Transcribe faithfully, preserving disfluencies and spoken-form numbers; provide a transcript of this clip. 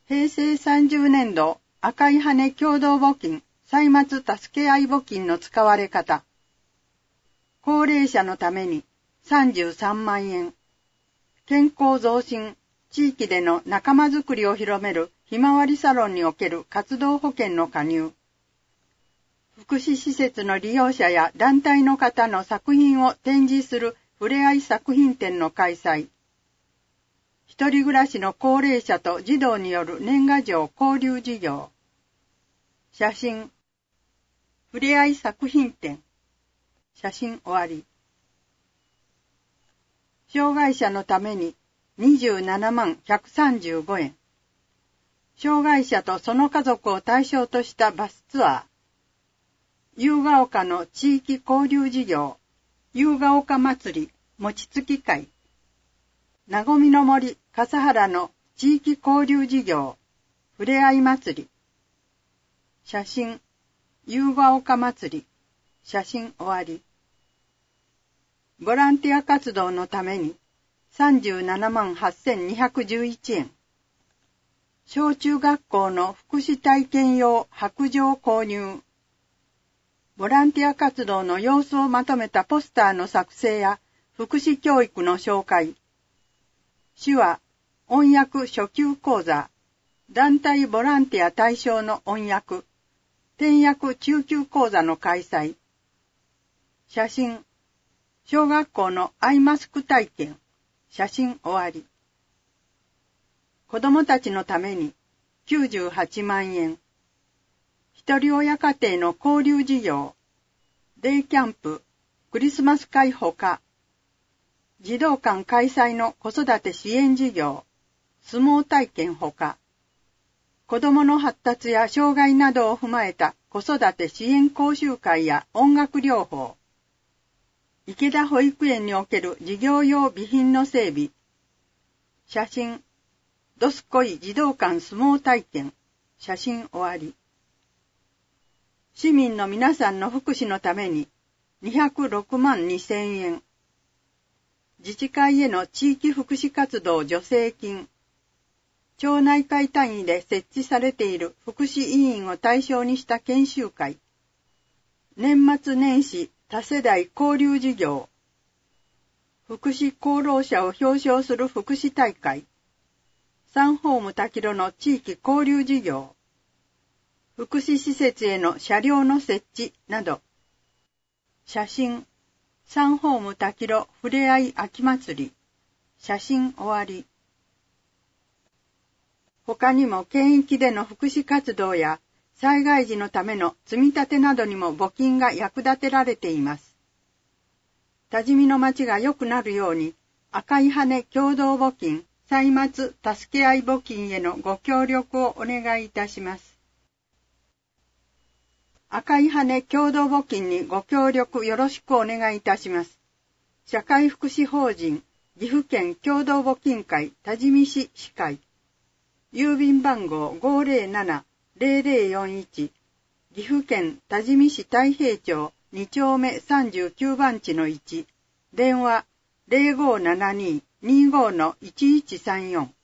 平成さんじゅうねんど赤い羽共同募金歳末助け合い募金の使われ方。高齢者のためにさんじゅうさんまんえん。健康増進、地域での仲間づくりを広めるひまわりサロンにおける活動保険の加入。福祉施設の利用者や団体の方の作品を展示するふれあい作品展の開催。一人暮らしの高齢者と児童による年賀状交流事業。写真。ふれあい作品展。写真終わり。障害者のためににじゅうななまんひゃくさんじゅうごえん。障害者とその家族を対象としたバスツアー。夕ヶ丘の地域交流事業。夕ヶ丘祭り餅つき会。なごみの森笠原の地域交流事業。ふれあい祭り。写真。夕ヶ丘祭り。写真終わり。ボランティア活動のためにさんじゅうななまんはっせんにひゃくじゅういちえん。小中学校の福祉体験用白状購入。ボランティア活動の様子をまとめたポスターの作成や福祉教育の紹介。手話、音訳初級講座。団体ボランティア対象の音訳。転訳中級講座の開催。写真。小学校のアイマスク体験。写真終わり。子どもたちのためにきゅうじゅうはちまんえん。一人親家庭の交流事業。デイキャンプ、クリスマス会ほか。児童館開催の子育て支援事業。相撲体験ほか。子どもの発達や障害などを踏まえた子育て支援講習会や音楽療法。池田保育園における事業用備品の整備。写真。どすこい児童館相撲体験。写真終わり。市民の皆さんの福祉のためににひゃくろくまんにせんえん。自治会への地域福祉活動助成金。町内会単位で設置されている福祉委員を対象にした研修会。年末年始多世代交流事業。福祉功労者を表彰する福祉大会。サンホーム滝路の地域交流事業。福祉施設への車両の設置など。写真。サンホーム滝路ふれあい秋祭り。写真終わり。他にも県域での福祉活動や災害時のための積み立てなどにも募金が役立てられています。多治見の町が良くなるように赤い羽共同募金歳末助け合い募金へのご協力をお願いいたします。赤い羽共同募金にご協力よろしくお願いいたします。社会福祉法人岐阜県共同募金会多治見市市会。郵便番号 ごーぜろななーぜろぜろよんいち 岐阜県多治見市太平町に丁目さんじゅうきゅうばん地のいち。電話 ゼロごーななにーにーごーのいちいちさんよん。